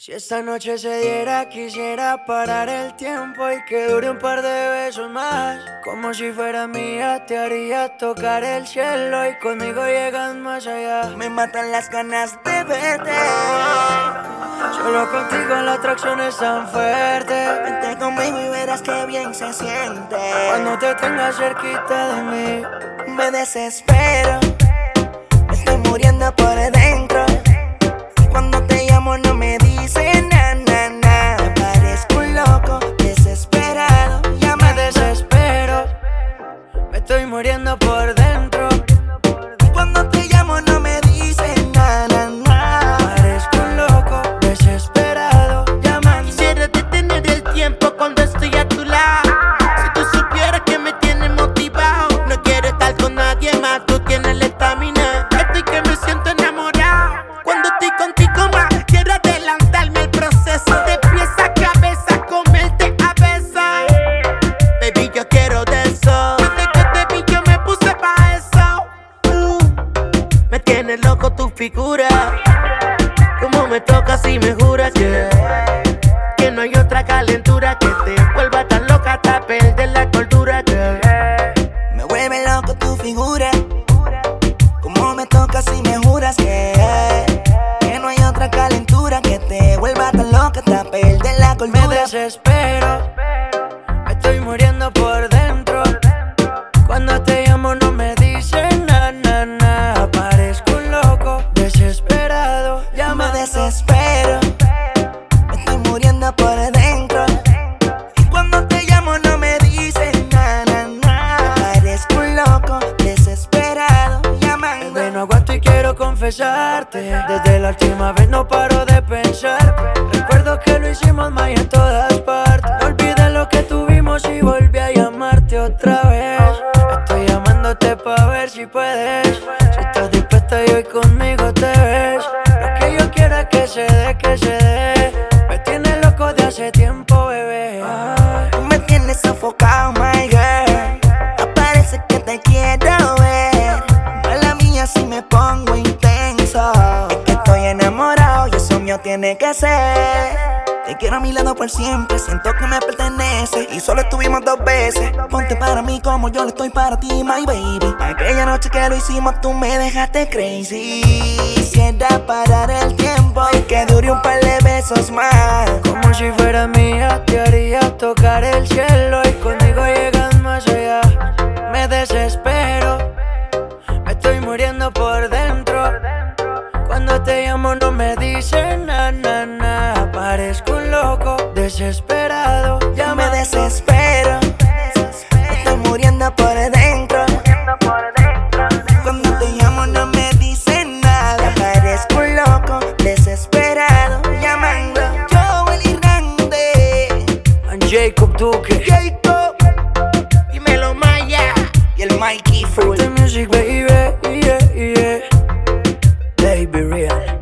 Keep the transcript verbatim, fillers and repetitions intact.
Si esta noche se diera, quisiera parar el tiempo y que dure un par de besos más. Como si fuera mía, te haría tocar el cielo y conmigo llegas más allá. Me matan las ganas de verte. Solo contigo la atracción es tan fuerte. Vente conmigo y verás qué bien se siente. Cuando te tengas cerquita de mí, me desespero. Me estoy muriendo por dentro. Cuando te llamo no me dices na, na, na. Me parezco un loco, desesperado. Ya me desespero. Me estoy muriendo por dentro. Cuando te llamo no me dices na, na, na. Parezco un loco, desesperado, llamando. Quisiera detener el tiempo cuando estoy a tu lado. Si tú supieras que me tienes motivado. No quiero estar con nadie más, tú tienes la estamina. Estoy que me siento enamorado. Cuando estoy contigo más, quiero adelantarme el proceso. De pies a cabeza, comerte a besos. Baby, yo quiero de eso. Desde que te vi yo me puse pa' eso. uh, Me tiene loco tu figura. Como me tocas y me juras que Que no hay otra calentura que te vuelva tan loca hasta perder la cordura, girl. Me vuelve loco tu figura. Como me tocas y me juras que Que no hay otra calentura que te vuelva tan loca hasta perder la cordura. Me desespero. Me estoy muriendo por dentro. Cuando te llamo no me dices na, na, na. Parezco un loco, desesperado, ya me desespero. Me estoy muriendo por dentro. Cuando te llamo no me dices na, na, na. Parezco un loco, desesperado, llamando. Bebé, no aguanto y quiero confesarte. Desde la última vez no paro de pensar. Recuerdo que lo hicimos más y en todas partes. No olvides lo que tuvimos y volví a llamarte otra vez. Estoy llamándote pa' ver si puedes. Si estás dispuesta y hoy conmigo te ves. Lo que yo quiera que se dé, que se dé. Me tienes loco de hace tiempo, bebé. Tú me tienes sofocado, my girl. Aparece que te quiero ver. Mala mía si me pongo intenso. Es que estoy enamorado y eso mío tiene que ser. Te quiero a mi lado por siempre, siento que me pertenece. Y solo estuvimos dos veces. Ponte para mí como yo lo estoy para ti, my baby. Aquella noche que lo hicimos tú me dejaste crazy. Quisiera parar el tiempo y que dure un par de besos más. Como si fuera mía, te haría tocar el cielo y conmigo llegas más allá. Me desespero, me estoy muriendo por dentro. Cuando te llamo no me dices na, na, na. Parezco un loco, desesperado, ya me desespero. Me estoy muriendo por dentro. Cuando te llamo no me dices nada. Parezco un loco, desesperado, llamando. Yo, el Grande, Jacob Duque, Jacob, dímelo Maya y el Mikey Full. Music, baby, yeah, yeah. Baby real.